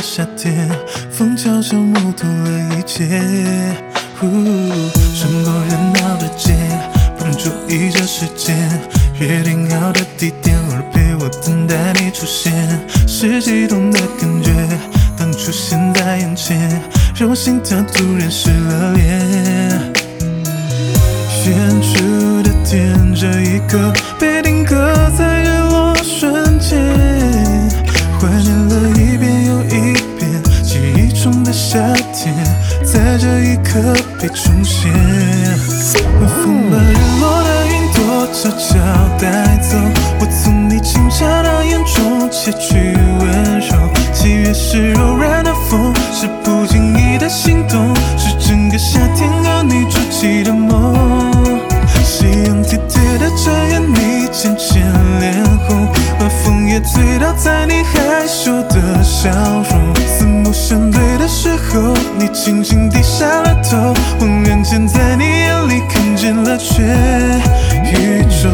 夏天，风悄悄摸透了一切。人多热闹的街，不能注意这时间，约定好的地点，偶尔陪我等待你出现，是激动的感觉，当你出现在眼前，让我心跳突然失了联。远处的天，这一刻被定格在日落瞬间，怀念了一遍又一遍，记忆中的夏天，在这一刻被重现。风把日落的云朵悄悄带走，我从你轻巧的眼中窃取温柔。七月是柔软的风，是不经意的心动，是整个夏天和你筑起的梦。夕阳铁铁的遮掩你浅浅脸红，晚风也醉倒在你害羞的笑容。四目相对的时候，你轻轻低下了头，恍然间在你眼里看见了全宇宙。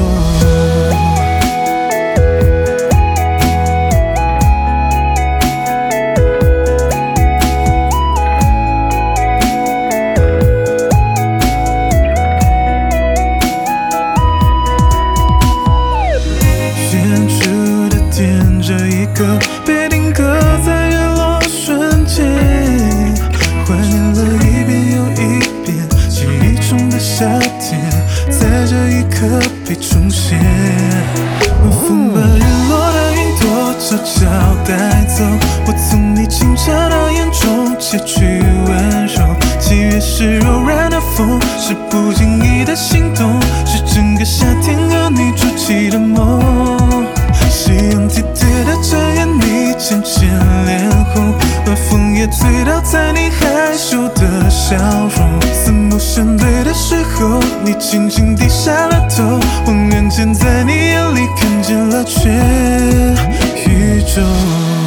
这一刻被定格在日落瞬间，怀念了一遍又一遍，记忆中的夏天，在这一刻被重现。风把日落的云朵悄悄带走，我从你轻巧的眼中窃取温柔。七月是柔软的风，是不经意的心动，是整个夏天和你筑起的梦。夕阳铁铁的遮掩你浅浅脸红，晚风也醉倒在你害羞的笑容。四目相对的时候，你轻轻低下了头，恍然间在你眼里看见了全宇宙。